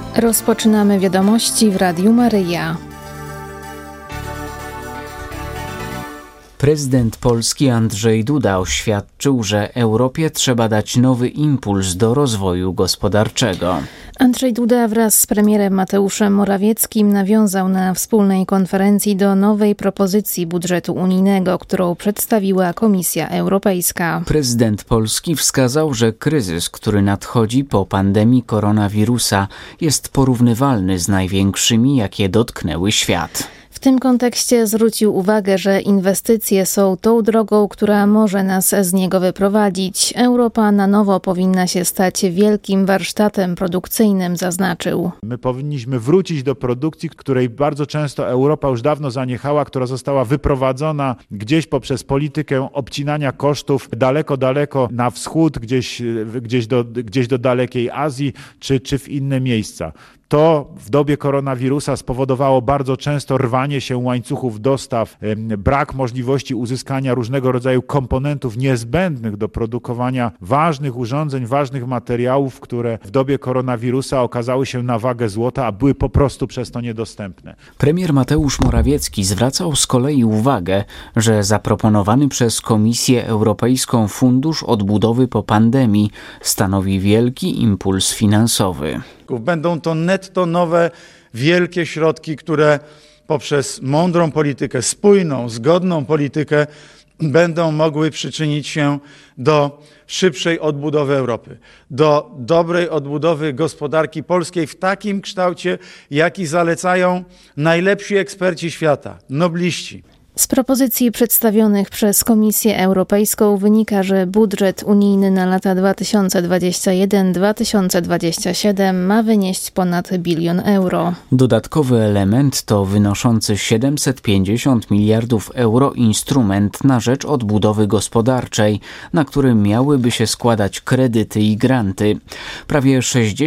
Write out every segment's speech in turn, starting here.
Rozpoczynamy wiadomości w Radiu Maryja. Prezydent Polski Andrzej Duda oświadczył, że Europie trzeba dać nowy impuls do rozwoju gospodarczego. Andrzej Duda wraz z premierem Mateuszem Morawieckim nawiązał na wspólnej konferencji do nowej propozycji budżetu unijnego, którą przedstawiła Komisja Europejska. Prezydent Polski wskazał, że kryzys, który nadchodzi po pandemii koronawirusa, jest porównywalny z największymi, jakie dotknęły świat. W tym kontekście zwrócił uwagę, że inwestycje są tą drogą, która może nas z niego wyprowadzić. Europa na nowo powinna się stać wielkim warsztatem produkcyjnym, zaznaczył. My powinniśmy wrócić do produkcji, której bardzo często Europa już dawno zaniechała, która została wyprowadzona gdzieś poprzez politykę obcinania kosztów daleko na wschód, gdzieś do dalekiej Azji czy w inne miejsca. To w dobie koronawirusa spowodowało bardzo często rwanie się łańcuchów dostaw, brak możliwości uzyskania różnego rodzaju komponentów niezbędnych do produkowania ważnych urządzeń, ważnych materiałów, które w dobie koronawirusa okazały się na wagę złota, a były po prostu przez to niedostępne. Premier Mateusz Morawiecki zwracał z kolei uwagę, że zaproponowany przez Komisję Europejską Fundusz Odbudowy po pandemii stanowi wielki impuls finansowy. Będą to netto nowe, wielkie środki, które poprzez mądrą politykę, spójną, zgodną politykę będą mogły przyczynić się do szybszej odbudowy Europy, do dobrej odbudowy gospodarki polskiej w takim kształcie, jaki zalecają najlepsi eksperci świata, nobliści. Z propozycji przedstawionych przez Komisję Europejską wynika, że budżet unijny na lata 2021-2027 ma wynieść ponad 1 bilion euro. Dodatkowy element to wynoszący 750 miliardów euro instrument na rzecz odbudowy gospodarczej, na którym miałyby się składać kredyty i granty. Prawie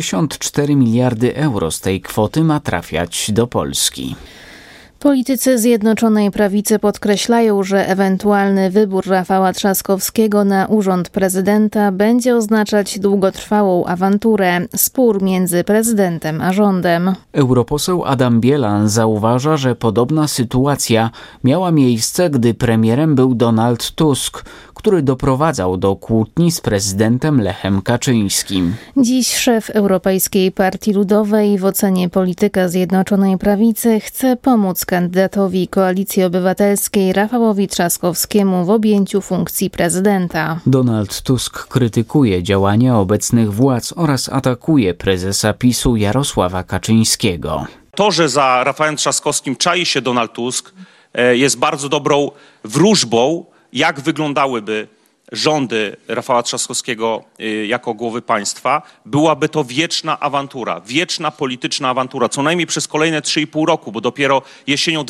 64 miliardy euro z tej kwoty ma trafiać do Polski. Politycy Zjednoczonej Prawicy podkreślają, że ewentualny wybór Rafała Trzaskowskiego na urząd prezydenta będzie oznaczać długotrwałą awanturę, spór między prezydentem a rządem. Europoseł Adam Bielan zauważa, że podobna sytuacja miała miejsce, gdy premierem był Donald Tusk, który doprowadzał do kłótni z prezydentem Lechem Kaczyńskim. Dziś szef Europejskiej Partii Ludowej w ocenie polityka Zjednoczonej Prawicy chce pomóc kandydatowi Koalicji Obywatelskiej Rafałowi Trzaskowskiemu w objęciu funkcji prezydenta. Donald Tusk krytykuje działania obecnych władz oraz atakuje prezesa PiS-u Jarosława Kaczyńskiego. To, że za Rafałem Trzaskowskim czai się Donald Tusk, jest bardzo dobrą wróżbą, jak wyglądałyby rządy Rafała Trzaskowskiego jako głowy państwa. Byłaby to wieczna awantura, wieczna polityczna awantura, co najmniej przez kolejne 3,5 roku, bo dopiero jesienią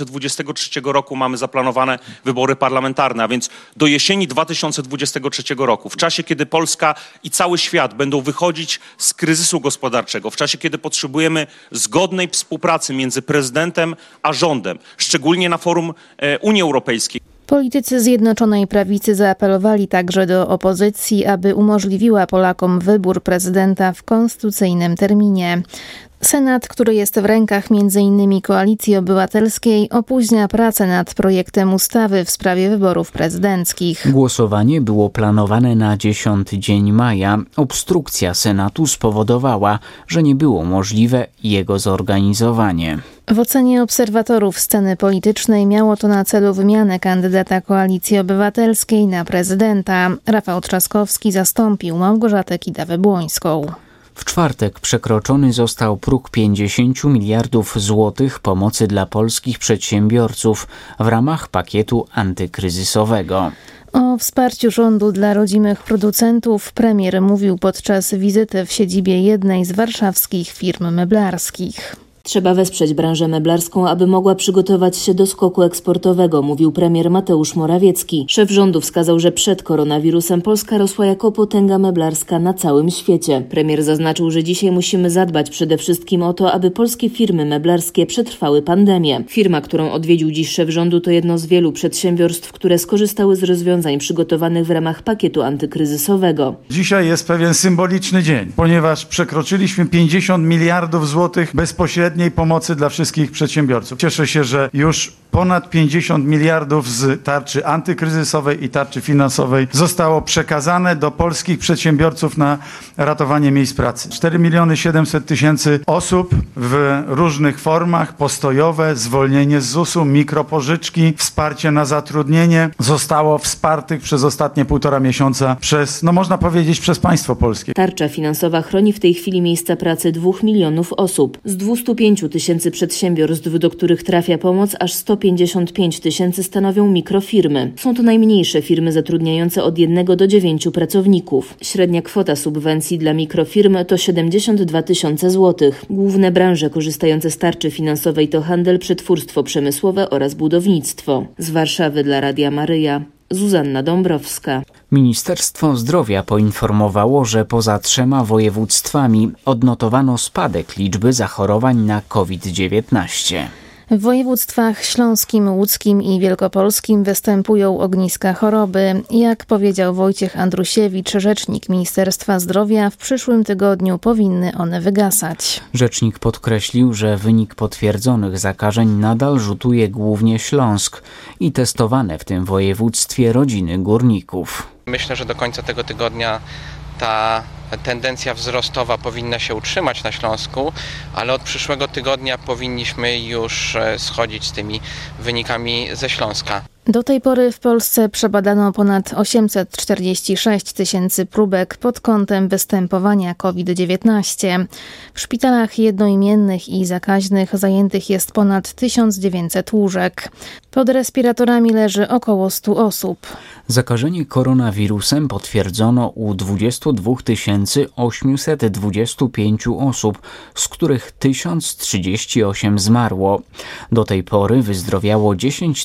2023 roku mamy zaplanowane wybory parlamentarne, a więc do jesieni 2023 roku, w czasie kiedy Polska i cały świat będą wychodzić z kryzysu gospodarczego, w czasie kiedy potrzebujemy zgodnej współpracy między prezydentem a rządem, szczególnie na forum Unii Europejskiej. Politycy Zjednoczonej Prawicy zaapelowali także do opozycji, aby umożliwiła Polakom wybór prezydenta w konstytucyjnym terminie. Senat, który jest w rękach m.in. Koalicji Obywatelskiej, opóźnia pracę nad projektem ustawy w sprawie wyborów prezydenckich. Głosowanie było planowane na 10 dzień maja. Obstrukcja Senatu spowodowała, że nie było możliwe jego zorganizowanie. W ocenie obserwatorów sceny politycznej miało to na celu wymianę kandydata Koalicji Obywatelskiej na prezydenta. Rafał Trzaskowski zastąpił Małgorzatę Kidawę-Błońską. W czwartek przekroczony został próg 50 miliardów złotych pomocy dla polskich przedsiębiorców w ramach pakietu antykryzysowego. O wsparciu rządu dla rodzimych producentów premier mówił podczas wizyty w siedzibie jednej z warszawskich firm meblarskich. Trzeba wesprzeć branżę meblarską, aby mogła przygotować się do skoku eksportowego, mówił premier Mateusz Morawiecki. Szef rządu wskazał, że przed koronawirusem Polska rosła jako potęga meblarska na całym świecie. Premier zaznaczył, że dzisiaj musimy zadbać przede wszystkim o to, aby polskie firmy meblarskie przetrwały pandemię. Firma, którą odwiedził dziś szef rządu, to jedno z wielu przedsiębiorstw, które skorzystały z rozwiązań przygotowanych w ramach pakietu antykryzysowego. Dzisiaj jest pewien symboliczny dzień, ponieważ przekroczyliśmy 50 miliardów złotych bezpośredniej pomocy dla wszystkich przedsiębiorców. Cieszę się, że już ponad 50 miliardów z tarczy antykryzysowej i tarczy finansowej zostało przekazane do polskich przedsiębiorców na ratowanie miejsc pracy. 4 700 000 osób w różnych formach, postojowe, zwolnienie z ZUS-u, mikropożyczki, wsparcie na zatrudnienie zostało wspartych przez ostatnie 1,5 miesiąca przez, można powiedzieć, przez państwo polskie. Tarcza finansowa chroni w tej chwili miejsca pracy 2 milionów osób. Z 205 000 przedsiębiorstw, do których trafia pomoc, aż 155 000 stanowią mikrofirmy. Są to najmniejsze firmy zatrudniające od 1 do 9 pracowników. Średnia kwota subwencji dla mikrofirm to 72 000 złotych. Główne branże korzystające z tarczy finansowej to handel, przetwórstwo przemysłowe oraz budownictwo. Z Warszawy dla Radia Maryja, Zuzanna Dąbrowska. Ministerstwo Zdrowia poinformowało, że poza 3 województwami odnotowano spadek liczby zachorowań na COVID-19. W województwach śląskim, łódzkim i wielkopolskim występują ogniska choroby. Jak powiedział Wojciech Andrusiewicz, rzecznik Ministerstwa Zdrowia, w przyszłym tygodniu powinny one wygasać. Rzecznik podkreślił, że wynik potwierdzonych zakażeń nadal rzutuje głównie Śląsk i testowane w tym województwie rodziny górników. Myślę, że do końca tego tygodnia ta tendencja wzrostowa powinna się utrzymać na Śląsku, ale od przyszłego tygodnia powinniśmy już schodzić z tymi wynikami ze Śląska. Do tej pory w Polsce przebadano ponad 846 000 próbek pod kątem występowania COVID-19. W szpitalach jednoimiennych i zakaźnych zajętych jest ponad 1900 łóżek. Pod respiratorami leży około 100 osób. Zakażenie koronawirusem potwierdzono u 22 825 osób, z których 1038 zmarło. Do tej pory wyzdrowiało 10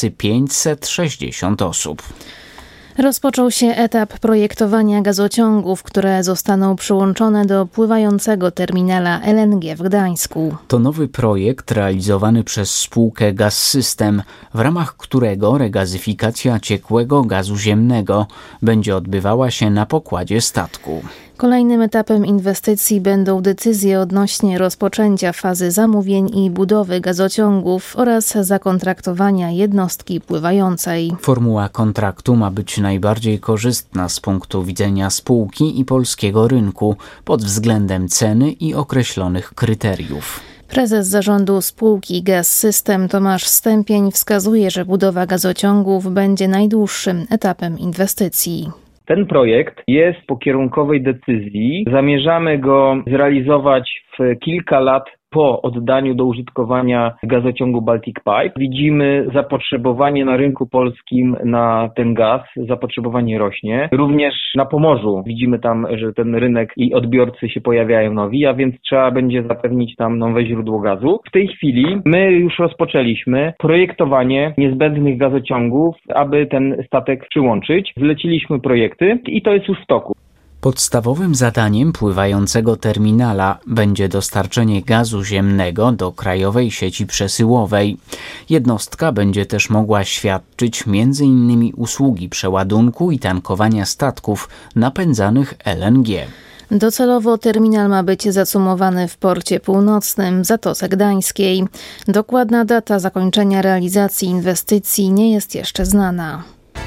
560 osób. Rozpoczął się etap projektowania gazociągów, które zostaną przyłączone do pływającego terminala LNG w Gdańsku. To nowy projekt realizowany przez spółkę Gaz-System, w ramach którego regazyfikacja ciekłego gazu ziemnego będzie odbywała się na pokładzie statku. Kolejnym etapem inwestycji będą decyzje odnośnie rozpoczęcia fazy zamówień i budowy gazociągów oraz zakontraktowania jednostki pływającej. Formuła kontraktu ma być najbardziej korzystna z punktu widzenia spółki i polskiego rynku pod względem ceny i określonych kryteriów. Prezes zarządu spółki Gaz-System Tomasz Stępień wskazuje, że budowa gazociągów będzie najdłuższym etapem inwestycji. Ten projekt jest po kierunkowej decyzji. Zamierzamy go zrealizować w kilka lat po oddaniu do użytkowania gazociągu Baltic Pipe. Widzimy zapotrzebowanie na rynku polskim na ten gaz. Zapotrzebowanie rośnie. Również na Pomorzu widzimy tam, że ten rynek i odbiorcy się pojawiają nowi, a więc trzeba będzie zapewnić tam nowe źródło gazu. W tej chwili my już rozpoczęliśmy projektowanie niezbędnych gazociągów, aby ten statek przyłączyć. Zleciliśmy projekty i to jest już w toku. Podstawowym zadaniem pływającego terminala będzie dostarczenie gazu ziemnego do krajowej sieci przesyłowej. Jednostka będzie też mogła świadczyć m.in. usługi przeładunku i tankowania statków napędzanych LNG. Docelowo terminal ma być zacumowany w porcie północnym w Zatoce Gdańskiej. Dokładna data zakończenia realizacji inwestycji nie jest jeszcze znana.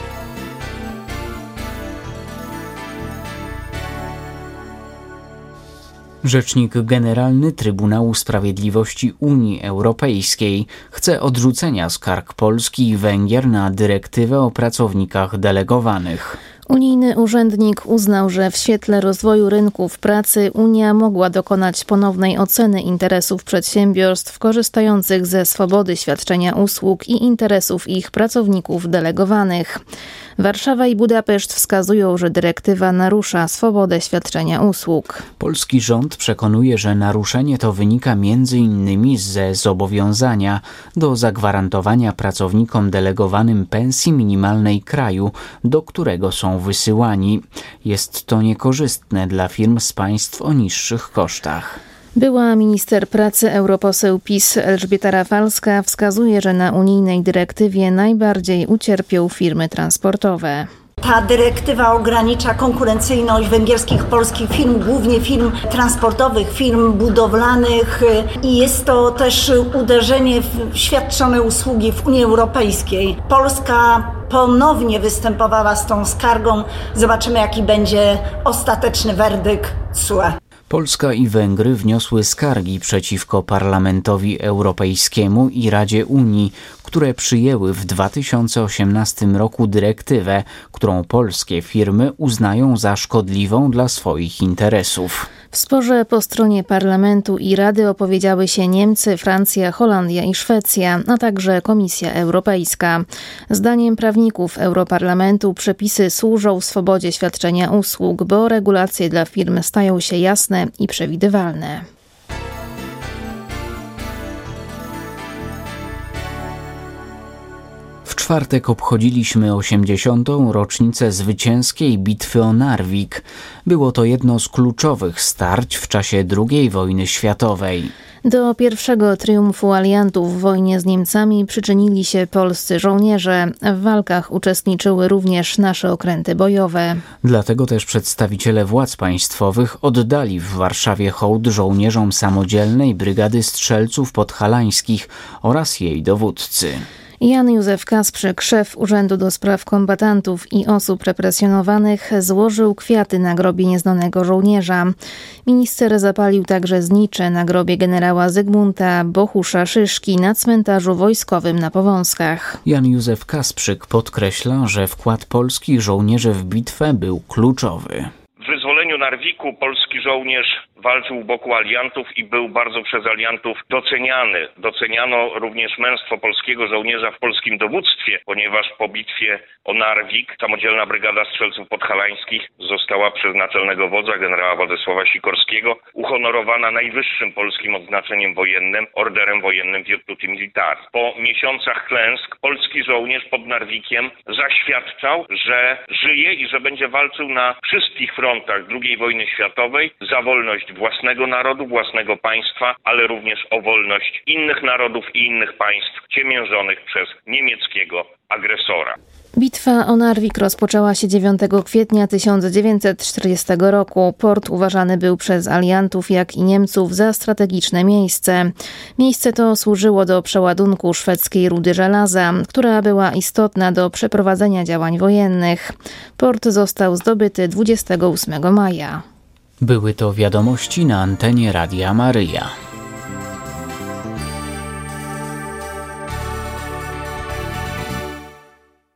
Rzecznik Generalny Trybunału Sprawiedliwości Unii Europejskiej chce odrzucenia skarg Polski i Węgier na dyrektywę o pracownikach delegowanych. Unijny urzędnik uznał, że w świetle rozwoju rynków pracy Unia mogła dokonać ponownej oceny interesów przedsiębiorstw korzystających ze swobody świadczenia usług i interesów ich pracowników delegowanych. Warszawa i Budapeszt wskazują, że dyrektywa narusza swobodę świadczenia usług. Polski rząd przekonuje, że naruszenie to wynika m.in. ze zobowiązania do zagwarantowania pracownikom delegowanym pensji minimalnej kraju, do którego są wysyłani. Jest to niekorzystne dla firm z państw o niższych kosztach. Była minister pracy, europoseł PiS Elżbieta Rafalska wskazuje, że na unijnej dyrektywie najbardziej ucierpią firmy transportowe. Ta dyrektywa ogranicza konkurencyjność węgierskich, polskich firm, głównie firm transportowych, firm budowlanych i jest to też uderzenie w świadczone usługi w Unii Europejskiej. Polska ponownie występowała z tą skargą. Zobaczymy, jaki będzie ostateczny werdykt TSUE. Polska i Węgry wniosły skargi przeciwko Parlamentowi Europejskiemu i Radzie Unii, które przyjęły w 2018 roku dyrektywę, którą polskie firmy uznają za szkodliwą dla swoich interesów. W sporze po stronie Parlamentu i Rady opowiedziały się Niemcy, Francja, Holandia i Szwecja, a także Komisja Europejska. Zdaniem prawników Europarlamentu przepisy służą swobodzie świadczenia usług, bo regulacje dla firm stają się jasne i przewidywalne. W czwartek obchodziliśmy 80. rocznicę zwycięskiej bitwy o Narvik. Było to jedno z kluczowych starć w czasie II wojny światowej. Do pierwszego triumfu aliantów w wojnie z Niemcami przyczynili się polscy żołnierze. W walkach uczestniczyły również nasze okręty bojowe. Dlatego też przedstawiciele władz państwowych oddali w Warszawie hołd żołnierzom samodzielnej Brygady Strzelców Podhalańskich oraz jej dowódcy. Jan Józef Kasprzyk, szef Urzędu do Spraw Kombatantów i Osób Represjonowanych, złożył kwiaty na grobie nieznanego żołnierza. Minister zapalił także znicze na grobie generała Zygmunta Bohusza-Szyszki na cmentarzu wojskowym na Powązkach. Jan Józef Kasprzyk podkreśla, że wkład polskich żołnierzy w bitwę był kluczowy. W wyzwoleniu Narwiku polski żołnierz walczył u boku aliantów i był bardzo przez aliantów doceniany. Doceniano również męstwo polskiego żołnierza w polskim dowództwie, ponieważ po bitwie o Narwik samodzielna Brygada Strzelców Podhalańskich została przez naczelnego wodza generała Władysława Sikorskiego uhonorowana najwyższym polskim odznaczeniem wojennym, Orderem Wojennym Virtuti Militari. Po miesiącach klęsk polski żołnierz pod Narwikiem zaświadczał, że żyje i że będzie walczył na wszystkich frontach II wojny światowej za wolność własnego narodu, własnego państwa, ale również o wolność innych narodów i innych państw ciemiężonych przez niemieckiego agresora. Bitwa o Narvik rozpoczęła się 9 kwietnia 1940 roku. Port uważany był przez aliantów, jak i Niemców, za strategiczne miejsce. Miejsce to służyło do przeładunku szwedzkiej rudy żelaza, która była istotna do przeprowadzenia działań wojennych. Port został zdobyty 28 maja. Były to wiadomości na antenie Radia Maryja.